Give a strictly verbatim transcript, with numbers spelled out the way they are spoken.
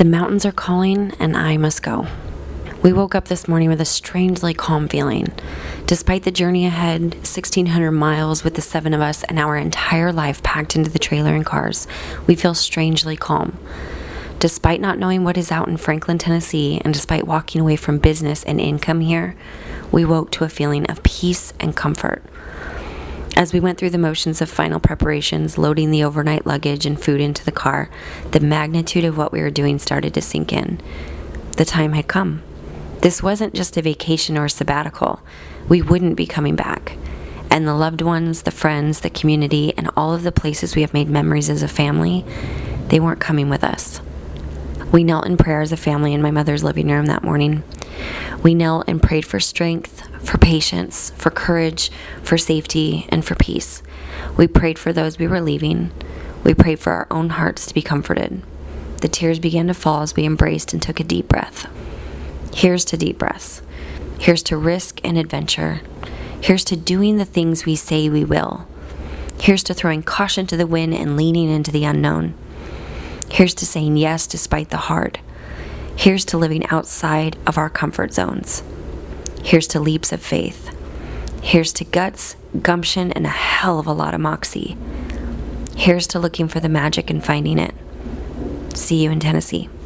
The mountains are calling, and I must go. We woke up this morning with a strangely calm feeling. Despite the journey ahead, sixteen hundred miles with the seven of us and our entire life packed into the trailer and cars, we feel strangely calm. Despite not knowing what is out in Franklin, Tennessee, and despite walking away from business and income here, we woke to a feeling of peace and comfort. As we went through the motions of final preparations, loading the overnight luggage and food into the car, the magnitude of what we were doing started to sink in. The time had come. This wasn't just a vacation or a sabbatical. We wouldn't be coming back. And the loved ones, the friends, the community, and all of the places we have made memories as a family, they weren't coming with us. We knelt in prayer as a family in my mother's living room that morning. We knelt and prayed for strength, for patience, for courage, for safety, and for peace. We prayed for those we were leaving. We prayed for our own hearts to be comforted. The tears began to fall as we embraced and took a deep breath. Here's to deep breaths. Here's to risk and adventure. Here's to doing the things we say we will. Here's to throwing caution to the wind and leaning into the unknown. Here's to saying yes despite the hard. Here's to living outside of our comfort zones. Here's to leaps of faith. Here's to guts, gumption, and a hell of a lot of moxie. Here's to looking for the magic and finding it. See you in Tennessee.